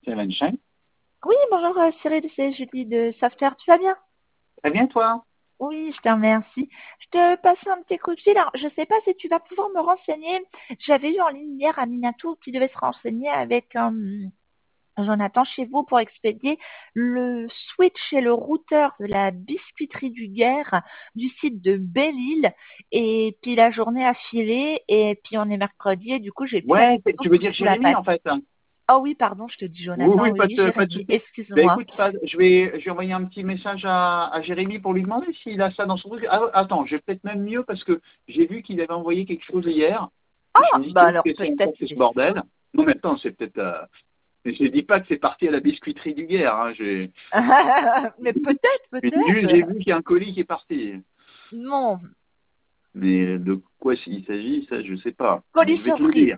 C'est Einstein. Oui, bonjour Cyril, c'est Julie de Software. Tu vas bien? Très bien, toi? Oui, je te remercie. Je te passe un petit coup de fil. Alors, je ne sais pas si tu vas pouvoir me renseigner. J'avais eu en ligne hier Aminatou qui devait se renseigner avec Jonathan chez vous pour expédier le switch et le routeur de la biscuiterie du Guerre du site de Belle-Île. Et puis la journée a filé et puis on est mercredi et du coup, j'ai plus Ouais, Aminatou tu veux dire sous la Jérémy, patte. en fait. Oh oui, pardon, je te dis Oui, Jonathan. oui, Oui, oui, pas de Jérémy, souci. Ben, excuse-moi. écoute, je vais envoyer un petit message à Jérémy pour lui demander s'il a ça dans son truc. Ah, attends, je vais peut-être même mieux parce que j'ai vu qu'il avait envoyé quelque chose hier. Et je Ah, me dis, bah qu'est-ce alors que c'est encore peut-être que ce c'est ça. bordel? Non, mais attends, c'est peut-être. Mais je ne dis pas que c'est parti à la biscuiterie du Guerre. Hein. Mais peut-être, J'ai peut-être. vu qu'il y a un colis qui est parti. Non, Mais de quoi il s'agit, ça, je ne sais pas. Mais colis je vais te le surprise. dire.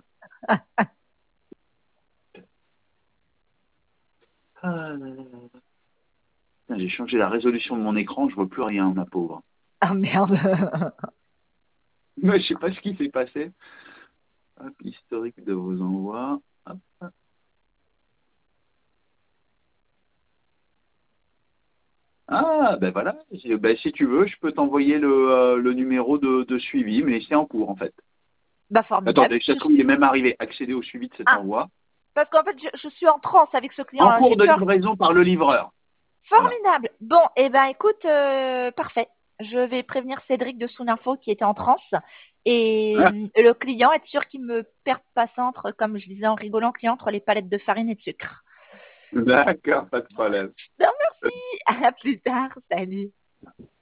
Ah, là, là, là. Putain, j'ai changé la résolution de mon écran, je vois plus rien, ma pauvre. Ah merde. Mais je sais pas ce qui s'est passé. Hop, historique de vos envois. Hop. Ah, ben voilà. Ben, si tu veux, je peux t'envoyer le numéro de suivi, mais c'est en cours en fait. Bah formidable. Attendez, ça se trouve, il est même arrivé. Accéder au suivi de cet Ah, envoi. parce qu'en fait, je suis en transe avec ce En client-là. J'ai cours de peur. livraison par le livreur. Voilà. Formidable. Bon, eh ben écoute, parfait. Je vais prévenir Cédric de Soun-Info qui était en transe. Et Ah, le client, être sûr qu'il me perde pas ça entre, comme je disais en rigolant, client, entre les palettes de farine et de sucre. d'accord, pas de problème. Ben, merci. À plus tard. Salut.